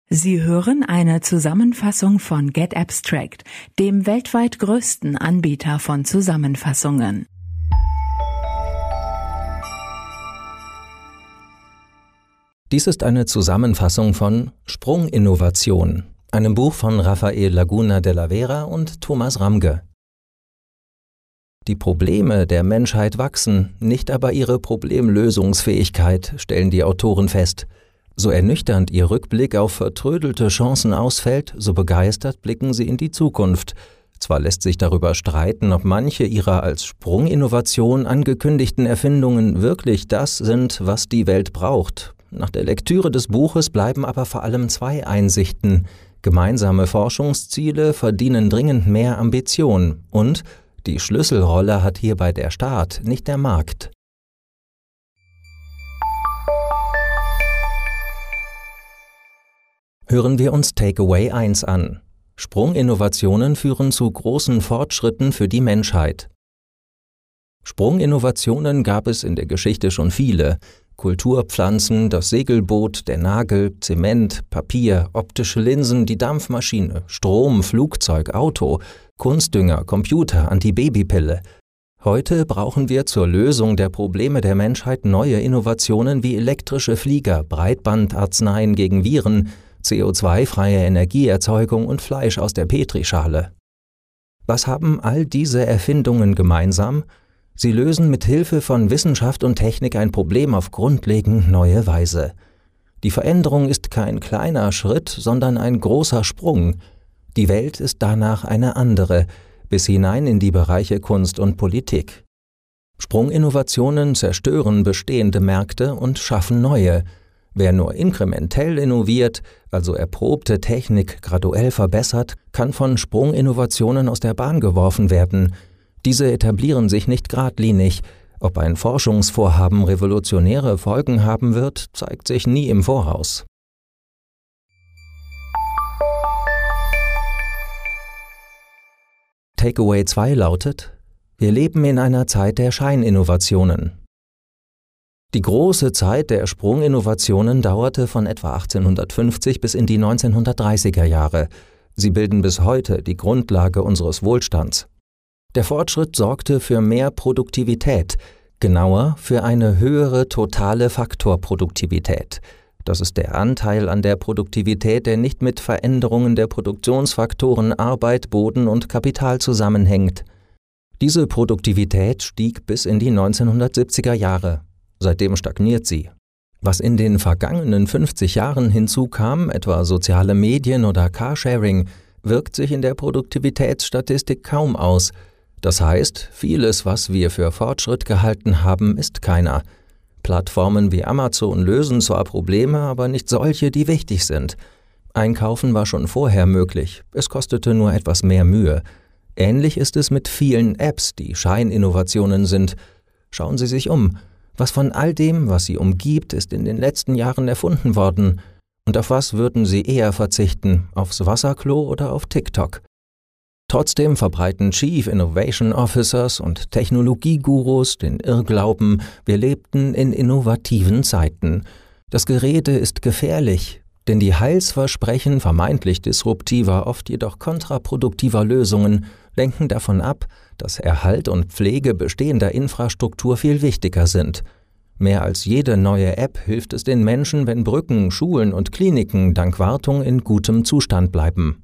Sie hören eine Zusammenfassung von GetAbstract, dem weltweit größten Anbieter von Zusammenfassungen. Dies ist eine Zusammenfassung von Sprunginnovation, einem Buch von Rafael Laguna de la Vera und Thomas Ramge. Die Probleme der Menschheit wachsen, nicht aber ihre Problemlösungsfähigkeit, stellen die Autoren fest. So ernüchternd ihr Rückblick auf vertrödelte Chancen ausfällt, so begeistert blicken sie in die Zukunft. Zwar lässt sich darüber streiten, ob manche ihrer als Sprunginnovation angekündigten Erfindungen wirklich das sind, was die Welt braucht. Nach der Lektüre des Buches bleiben aber vor allem zwei Einsichten. Gemeinsame Forschungsziele verdienen dringend mehr Ambition und die Schlüsselrolle hat hierbei der Staat, nicht der Markt. Hören wir uns Takeaway 1 an. Sprunginnovationen führen zu großen Fortschritten für die Menschheit. Sprunginnovationen gab es in der Geschichte schon viele. Kulturpflanzen, das Segelboot, der Nagel, Zement, Papier, optische Linsen, die Dampfmaschine, Strom, Flugzeug, Auto, Kunstdünger, Computer, Antibabypille. Heute brauchen wir zur Lösung der Probleme der Menschheit neue Innovationen wie elektrische Flieger, Breitbandarzneien gegen Viren, CO2-freie Energieerzeugung und Fleisch aus der Petrischale. Was haben all diese Erfindungen gemeinsam? Sie lösen mit Hilfe von Wissenschaft und Technik ein Problem auf grundlegend neue Weise. Die Veränderung ist kein kleiner Schritt, sondern ein großer Sprung. Die Welt ist danach eine andere, bis hinein in die Bereiche Kunst und Politik. Sprunginnovationen zerstören bestehende Märkte und schaffen neue. Wer nur inkrementell innoviert, also erprobte Technik graduell verbessert, kann von Sprunginnovationen aus der Bahn geworfen werden. Diese etablieren sich nicht geradlinig. Ob ein Forschungsvorhaben revolutionäre Folgen haben wird, zeigt sich nie im Voraus. Takeaway 2 lautet: Wir leben in einer Zeit der Scheininnovationen. Die große Zeit der Sprunginnovationen dauerte von etwa 1850 bis in die 1930er Jahre. Sie bilden bis heute die Grundlage unseres Wohlstands. Der Fortschritt sorgte für mehr Produktivität, genauer für eine höhere totale Faktorproduktivität. Das ist der Anteil an der Produktivität, der nicht mit Veränderungen der Produktionsfaktoren Arbeit, Boden und Kapital zusammenhängt. Diese Produktivität stieg bis in die 1970er Jahre. Seitdem stagniert sie. Was in den vergangenen 50 Jahren hinzukam, etwa soziale Medien oder Carsharing, wirkt sich in der Produktivitätsstatistik kaum aus. Das heißt, vieles, was wir für Fortschritt gehalten haben, ist keiner. Plattformen wie Amazon lösen zwar Probleme, aber nicht solche, die wichtig sind. Einkaufen war schon vorher möglich, es kostete nur etwas mehr Mühe. Ähnlich ist es mit vielen Apps, die Scheininnovationen sind. Schauen Sie sich um. Was von all dem, was Sie umgibt, ist in den letzten Jahren erfunden worden? Und auf was würden Sie eher verzichten, aufs Wasserklo oder auf TikTok? Trotzdem verbreiten Chief Innovation Officers und Technologiegurus den Irrglauben, wir lebten in innovativen Zeiten. Das Gerede ist gefährlich, denn die Heilsversprechen vermeintlich disruptiver, oft jedoch kontraproduktiver Lösungen lenken davon ab, dass Erhalt und Pflege bestehender Infrastruktur viel wichtiger sind. Mehr als jede neue App hilft es den Menschen, wenn Brücken, Schulen und Kliniken dank Wartung in gutem Zustand bleiben.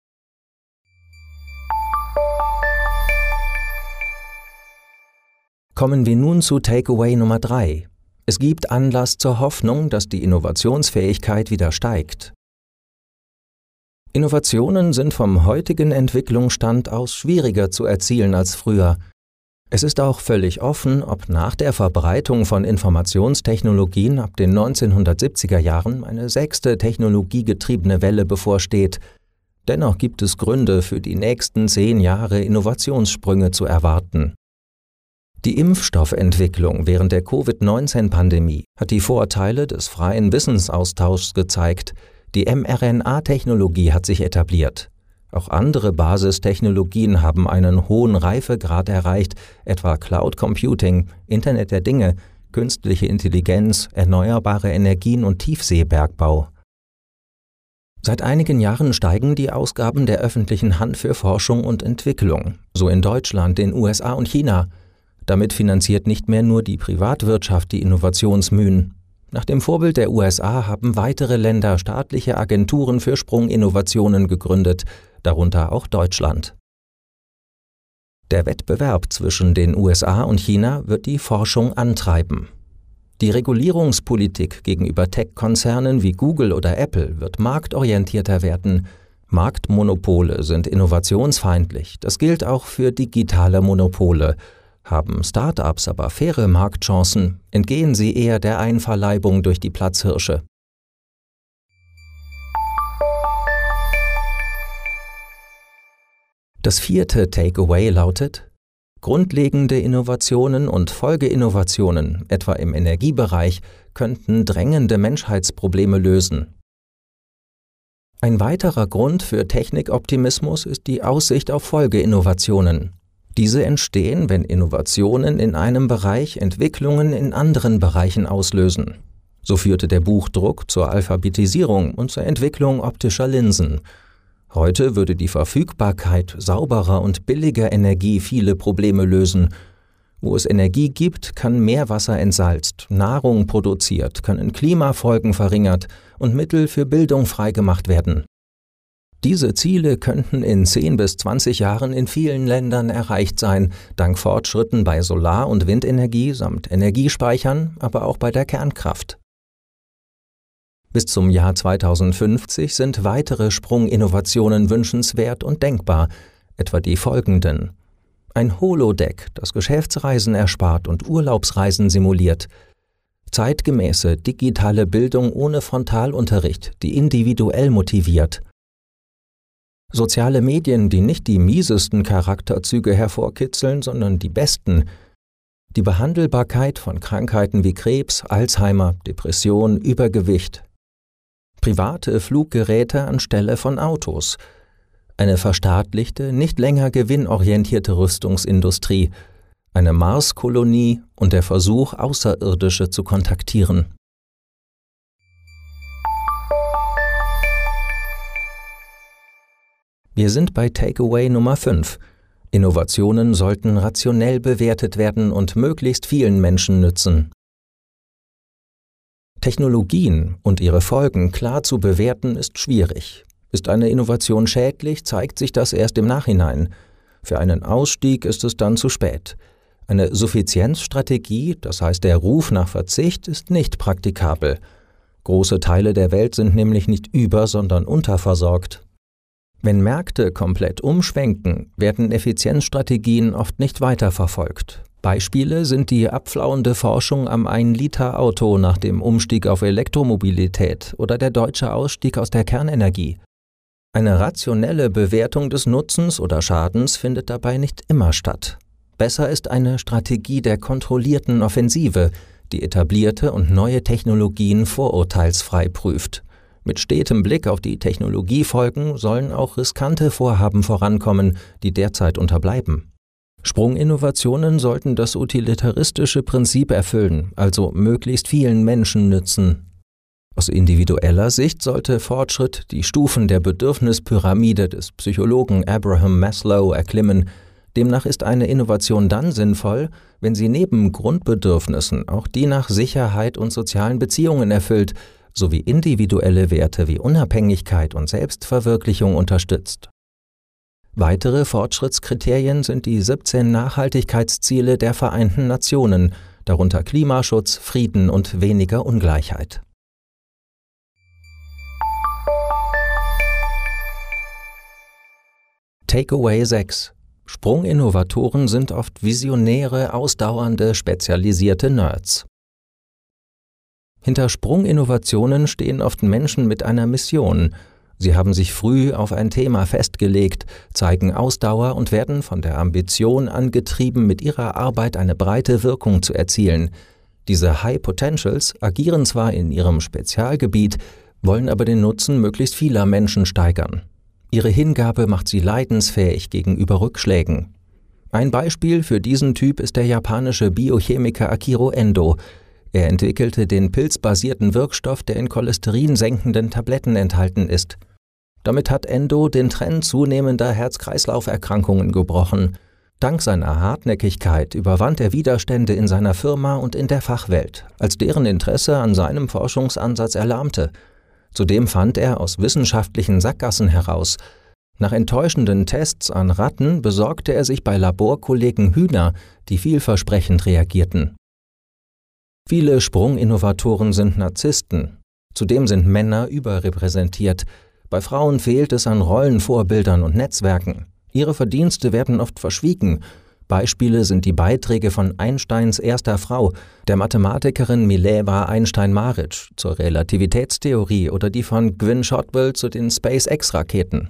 Kommen wir nun zu Takeaway Nummer 3. Es gibt Anlass zur Hoffnung, dass die Innovationsfähigkeit wieder steigt. Innovationen sind vom heutigen Entwicklungsstand aus schwieriger zu erzielen als früher. Es ist auch völlig offen, ob nach der Verbreitung von Informationstechnologien ab den 1970er Jahren eine 6. technologiegetriebene Welle bevorsteht. Dennoch gibt es Gründe, für die nächsten 10 Jahre Innovationssprünge zu erwarten. Die Impfstoffentwicklung während der Covid-19-Pandemie hat die Vorteile des freien Wissensaustauschs gezeigt. Die mRNA-Technologie hat sich etabliert. Auch andere Basistechnologien haben einen hohen Reifegrad erreicht, etwa Cloud Computing, Internet der Dinge, künstliche Intelligenz, erneuerbare Energien und Tiefseebergbau. Seit einigen Jahren steigen die Ausgaben der öffentlichen Hand für Forschung und Entwicklung, so in Deutschland, den USA und China. Damit finanziert nicht mehr nur die Privatwirtschaft die Innovationsmühen. Nach dem Vorbild der USA haben weitere Länder staatliche Agenturen für Sprunginnovationen gegründet, darunter auch Deutschland. Der Wettbewerb zwischen den USA und China wird die Forschung antreiben. Die Regulierungspolitik gegenüber Tech-Konzernen wie Google oder Apple wird marktorientierter werden. Marktmonopole sind innovationsfeindlich. Das gilt auch für digitale Monopole. Haben Start-ups aber faire Marktchancen, entgehen sie eher der Einverleibung durch die Platzhirsche. Das vierte Takeaway lautet: Grundlegende Innovationen und Folgeinnovationen, etwa im Energiebereich, könnten drängende Menschheitsprobleme lösen. Ein weiterer Grund für Technikoptimismus ist die Aussicht auf Folgeinnovationen. Diese entstehen, wenn Innovationen in einem Bereich Entwicklungen in anderen Bereichen auslösen. So führte der Buchdruck zur Alphabetisierung und zur Entwicklung optischer Linsen. Heute würde die Verfügbarkeit sauberer und billiger Energie viele Probleme lösen. Wo es Energie gibt, kann Meerwasser entsalzt, Nahrung produziert, können Klimafolgen verringert und Mittel für Bildung freigemacht werden. Diese Ziele könnten in 10 bis 20 Jahren in vielen Ländern erreicht sein, dank Fortschritten bei Solar- und Windenergie samt Energiespeichern, aber auch bei der Kernkraft. Bis zum Jahr 2050 sind weitere Sprunginnovationen wünschenswert und denkbar, etwa die folgenden: Ein Holodeck, das Geschäftsreisen erspart und Urlaubsreisen simuliert. Zeitgemäße digitale Bildung ohne Frontalunterricht, die individuell motiviert. Soziale Medien, die nicht die miesesten Charakterzüge hervorkitzeln, sondern die besten. Die Behandelbarkeit von Krankheiten wie Krebs, Alzheimer, Depression, Übergewicht. Private Fluggeräte anstelle von Autos. Eine verstaatlichte, nicht länger gewinnorientierte Rüstungsindustrie. Eine Marskolonie und der Versuch, Außerirdische zu kontaktieren. Wir sind bei Takeaway Nummer 5. Innovationen sollten rationell bewertet werden und möglichst vielen Menschen nützen. Technologien und ihre Folgen klar zu bewerten ist schwierig. Ist eine Innovation schädlich, zeigt sich das erst im Nachhinein. Für einen Ausstieg ist es dann zu spät. Eine Suffizienzstrategie, das heißt der Ruf nach Verzicht, ist nicht praktikabel. Große Teile der Welt sind nämlich nicht über-, sondern unterversorgt. Wenn Märkte komplett umschwenken, werden Effizienzstrategien oft nicht weiterverfolgt. Beispiele sind die abflauende Forschung am 1-Liter-Auto nach dem Umstieg auf Elektromobilität oder der deutsche Ausstieg aus der Kernenergie. Eine rationelle Bewertung des Nutzens oder Schadens findet dabei nicht immer statt. Besser ist eine Strategie der kontrollierten Offensive, die etablierte und neue Technologien vorurteilsfrei prüft. Mit stetem Blick auf die Technologiefolgen sollen auch riskante Vorhaben vorankommen, die derzeit unterbleiben. Sprunginnovationen sollten das utilitaristische Prinzip erfüllen, also möglichst vielen Menschen nützen. Aus individueller Sicht sollte Fortschritt die Stufen der Bedürfnispyramide des Psychologen Abraham Maslow erklimmen. Demnach ist eine Innovation dann sinnvoll, wenn sie neben Grundbedürfnissen auch die nach Sicherheit und sozialen Beziehungen erfüllt, sowie individuelle Werte wie Unabhängigkeit und Selbstverwirklichung unterstützt. Weitere Fortschrittskriterien sind die 17 Nachhaltigkeitsziele der Vereinten Nationen, darunter Klimaschutz, Frieden und weniger Ungleichheit. Takeaway 6: Sprunginnovatoren sind oft visionäre, ausdauernde, spezialisierte Nerds. Hinter Sprunginnovationen stehen oft Menschen mit einer Mission. Sie haben sich früh auf ein Thema festgelegt, zeigen Ausdauer und werden von der Ambition angetrieben, mit ihrer Arbeit eine breite Wirkung zu erzielen. Diese High Potentials agieren zwar in ihrem Spezialgebiet, wollen aber den Nutzen möglichst vieler Menschen steigern. Ihre Hingabe macht sie leidensfähig gegenüber Rückschlägen. Ein Beispiel für diesen Typ ist der japanische Biochemiker Akiro Endo. Er entwickelte den pilzbasierten Wirkstoff, der in cholesterinsenkenden Tabletten enthalten ist. Damit hat Endo den Trend zunehmender Herz-Kreislauf-Erkrankungen gebrochen. Dank seiner Hartnäckigkeit überwand er Widerstände in seiner Firma und in der Fachwelt, als deren Interesse an seinem Forschungsansatz erlahmte. Zudem fand er aus wissenschaftlichen Sackgassen heraus. Nach enttäuschenden Tests an Ratten besorgte er sich bei Laborkollegen Hühner, die vielversprechend reagierten. Viele Sprunginnovatoren sind Narzissten. Zudem sind Männer überrepräsentiert. Bei Frauen fehlt es an Rollenvorbildern und Netzwerken. Ihre Verdienste werden oft verschwiegen. Beispiele sind die Beiträge von Einsteins erster Frau, der Mathematikerin Mileva Einstein-Marić, zur Relativitätstheorie oder die von Gwynne Shotwell zu den SpaceX-Raketen.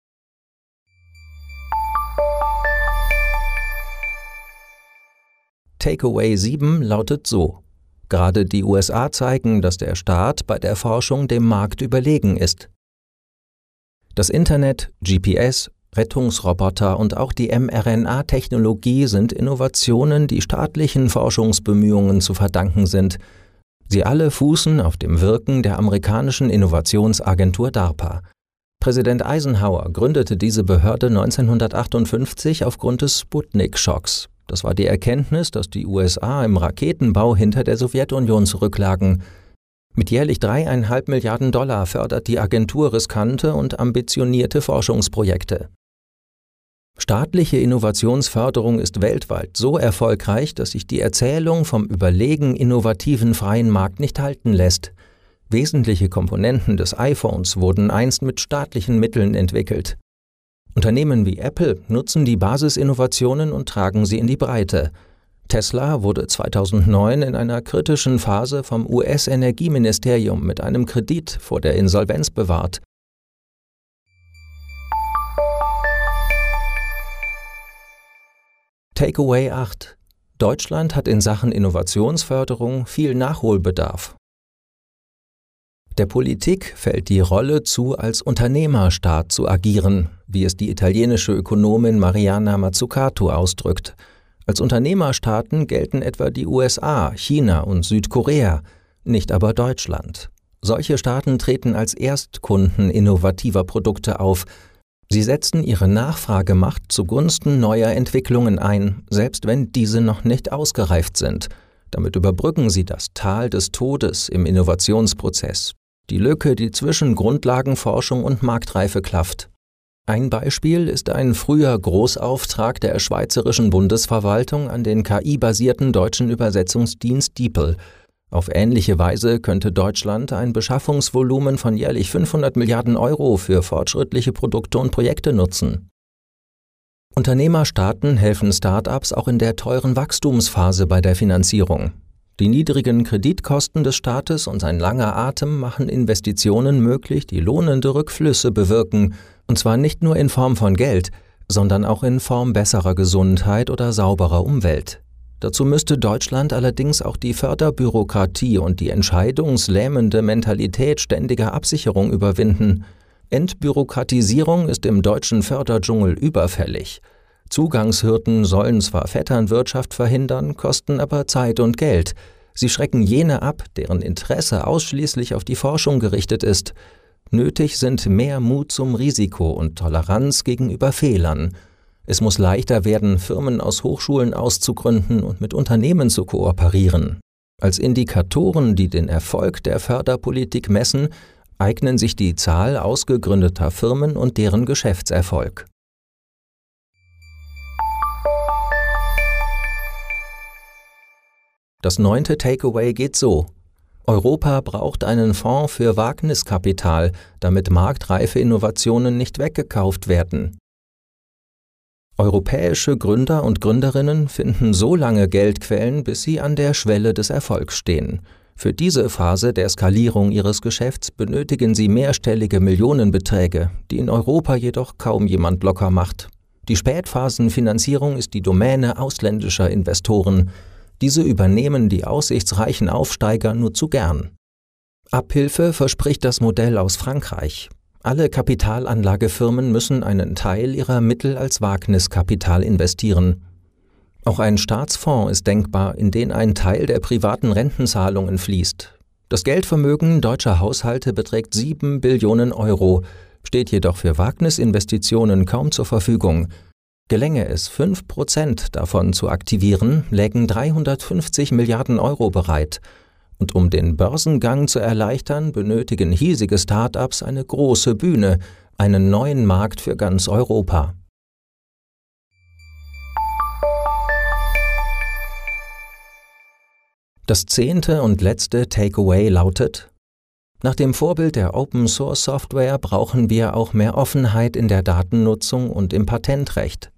Takeaway 7 lautet so: Gerade die USA zeigen, dass der Staat bei der Forschung dem Markt überlegen ist. Das Internet, GPS, Rettungsroboter und auch die mRNA-Technologie sind Innovationen, die staatlichen Forschungsbemühungen zu verdanken sind. Sie alle fußen auf dem Wirken der amerikanischen Innovationsagentur DARPA. Präsident Eisenhower gründete diese Behörde 1958 aufgrund des Sputnik-Schocks. Das war die Erkenntnis, dass die USA im Raketenbau hinter der Sowjetunion zurücklagen. Mit jährlich 3,5 Milliarden $ fördert die Agentur riskante und ambitionierte Forschungsprojekte. Staatliche Innovationsförderung ist weltweit so erfolgreich, dass sich die Erzählung vom überlegen innovativen freien Markt nicht halten lässt. Wesentliche Komponenten des iPhones wurden einst mit staatlichen Mitteln entwickelt. Unternehmen wie Apple nutzen die Basisinnovationen und tragen sie in die Breite. Tesla wurde 2009 in einer kritischen Phase vom US-Energieministerium mit einem Kredit vor der Insolvenz bewahrt. Takeaway 8: Deutschland hat in Sachen Innovationsförderung viel Nachholbedarf. Der Politik fällt die Rolle zu, als Unternehmerstaat zu agieren, wie es die italienische Ökonomin Mariana Mazzucato ausdrückt. Als Unternehmerstaaten gelten etwa die USA, China und Südkorea, nicht aber Deutschland. Solche Staaten treten als Erstkunden innovativer Produkte auf. Sie setzen ihre Nachfragemacht zugunsten neuer Entwicklungen ein, selbst wenn diese noch nicht ausgereift sind. Damit überbrücken sie das Tal des Todes im Innovationsprozess, die Lücke, die zwischen Grundlagenforschung und Marktreife klafft. Ein Beispiel ist ein früher Großauftrag der schweizerischen Bundesverwaltung an den KI-basierten deutschen Übersetzungsdienst DeepL. Auf ähnliche Weise könnte Deutschland ein Beschaffungsvolumen von jährlich 500 Milliarden € für fortschrittliche Produkte und Projekte nutzen. Unternehmerstaaten helfen Start-ups auch in der teuren Wachstumsphase bei der Finanzierung. Die niedrigen Kreditkosten des Staates und sein langer Atem machen Investitionen möglich, die lohnende Rückflüsse bewirken, und zwar nicht nur in Form von Geld, sondern auch in Form besserer Gesundheit oder sauberer Umwelt. Dazu müsste Deutschland allerdings auch die Förderbürokratie und die entscheidungslähmende Mentalität ständiger Absicherung überwinden. Entbürokratisierung ist im deutschen Förderdschungel überfällig. Zugangshürden sollen zwar Vetternwirtschaft verhindern, kosten aber Zeit und Geld. Sie schrecken jene ab, deren Interesse ausschließlich auf die Forschung gerichtet ist. Nötig sind mehr Mut zum Risiko und Toleranz gegenüber Fehlern. Es muss leichter werden, Firmen aus Hochschulen auszugründen und mit Unternehmen zu kooperieren. Als Indikatoren, die den Erfolg der Förderpolitik messen, eignen sich die Zahl ausgegründeter Firmen und deren Geschäftserfolg. Das 9. Takeaway geht so: Europa braucht einen Fonds für Wagniskapital, damit marktreife Innovationen nicht weggekauft werden. Europäische Gründer und Gründerinnen finden so lange Geldquellen, bis sie an der Schwelle des Erfolgs stehen. Für diese Phase der Skalierung ihres Geschäfts benötigen sie mehrstellige Millionenbeträge, die in Europa jedoch kaum jemand locker macht. Die Spätphasenfinanzierung ist die Domäne ausländischer Investoren. Diese übernehmen die aussichtsreichen Aufsteiger nur zu gern. Abhilfe verspricht das Modell aus Frankreich. Alle Kapitalanlagefirmen müssen einen Teil ihrer Mittel als Wagniskapital investieren. Auch ein Staatsfonds ist denkbar, in den ein Teil der privaten Rentenzahlungen fließt. Das Geldvermögen deutscher Haushalte beträgt 7 Billionen €. steht jedoch für Wagnisinvestitionen kaum zur Verfügung. Gelänge es, 5% davon zu aktivieren, lägen 350 Milliarden Euro bereit. Und um den Börsengang zu erleichtern, benötigen hiesige Start-ups eine große Bühne, einen neuen Markt für ganz Europa. Das 10. und letzte Takeaway lautet: Nach dem Vorbild der Open-Source-Software brauchen wir auch mehr Offenheit in der Datennutzung und im Patentrecht.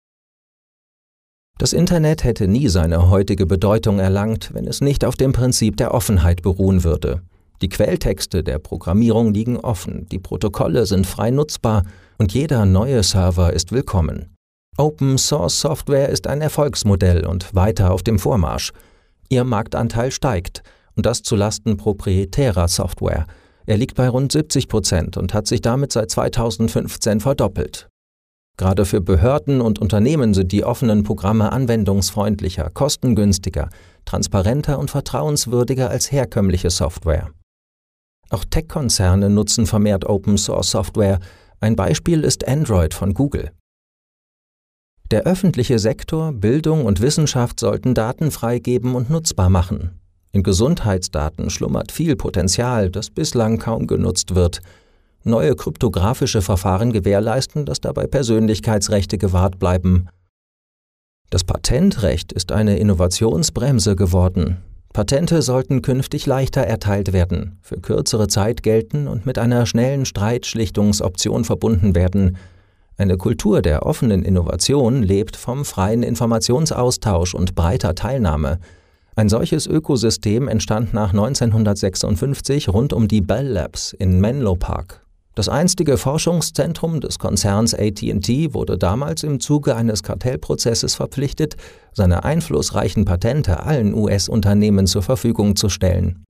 Das Internet hätte nie seine heutige Bedeutung erlangt, wenn es nicht auf dem Prinzip der Offenheit beruhen würde. Die Quelltexte der Programmierung liegen offen, die Protokolle sind frei nutzbar und jeder neue Server ist willkommen. Open-Source-Software ist ein Erfolgsmodell und weiter auf dem Vormarsch. Ihr Marktanteil steigt, und das zulasten proprietärer Software. Er liegt bei rund 70% und hat sich damit seit 2015 verdoppelt. Gerade für Behörden und Unternehmen sind die offenen Programme anwendungsfreundlicher, kostengünstiger, transparenter und vertrauenswürdiger als herkömmliche Software. Auch Tech-Konzerne nutzen vermehrt Open-Source-Software. Ein Beispiel ist Android von Google. Der öffentliche Sektor, Bildung und Wissenschaft sollten Daten freigeben und nutzbar machen. In Gesundheitsdaten schlummert viel Potenzial, das bislang kaum genutzt wird. Neue kryptografische Verfahren gewährleisten, dass dabei Persönlichkeitsrechte gewahrt bleiben. Das Patentrecht ist eine Innovationsbremse geworden. Patente sollten künftig leichter erteilt werden, für kürzere Zeit gelten und mit einer schnellen Streitschlichtungsoption verbunden werden. Eine Kultur der offenen Innovation lebt vom freien Informationsaustausch und breiter Teilnahme. Ein solches Ökosystem entstand nach 1956 rund um die Bell Labs in Menlo Park. Das einstige Forschungszentrum des Konzerns AT&T wurde damals im Zuge eines Kartellprozesses verpflichtet, seine einflussreichen Patente allen US-Unternehmen zur Verfügung zu stellen.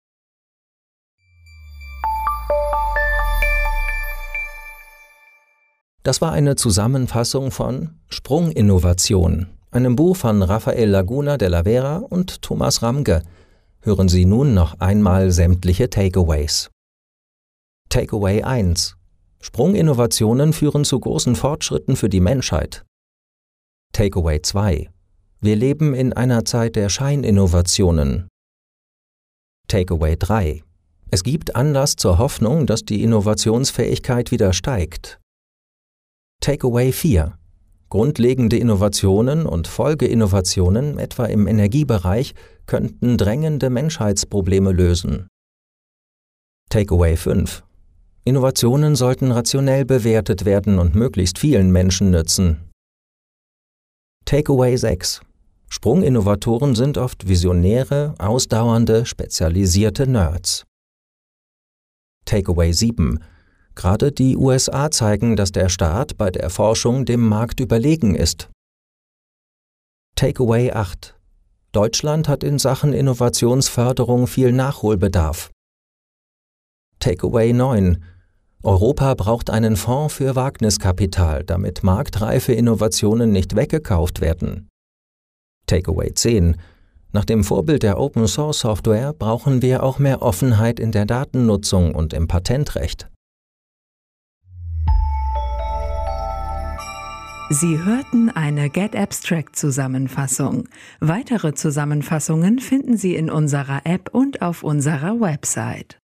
Das war eine Zusammenfassung von Sprunginnovation, einem Buch von Rafael Laguna de la Vera und Thomas Ramge. Hören Sie nun noch einmal sämtliche Takeaways. Takeaway 1: Sprunginnovationen führen zu großen Fortschritten für die Menschheit. Takeaway 2: Wir leben in einer Zeit der Scheininnovationen. Takeaway 3: Es gibt Anlass zur Hoffnung, dass die Innovationsfähigkeit wieder steigt. Takeaway 4: Grundlegende Innovationen und Folgeinnovationen, etwa im Energiebereich, könnten drängende Menschheitsprobleme lösen. Takeaway 5: Innovationen sollten rationell bewertet werden und möglichst vielen Menschen nützen. Takeaway 6: Sprunginnovatoren sind oft visionäre, ausdauernde, spezialisierte Nerds. Takeaway 7: Gerade die USA zeigen, dass der Staat bei der Forschung dem Markt überlegen ist. Takeaway 8: Deutschland hat in Sachen Innovationsförderung viel Nachholbedarf. Takeaway 9: Europa braucht einen Fonds für Wagniskapital, damit marktreife Innovationen nicht weggekauft werden. Takeaway 10: Nach dem Vorbild der Open-Source-Software brauchen wir auch mehr Offenheit in der Datennutzung und im Patentrecht. Sie hörten eine Get Abstract Zusammenfassung. Weitere Zusammenfassungen finden Sie in unserer App und auf unserer Website.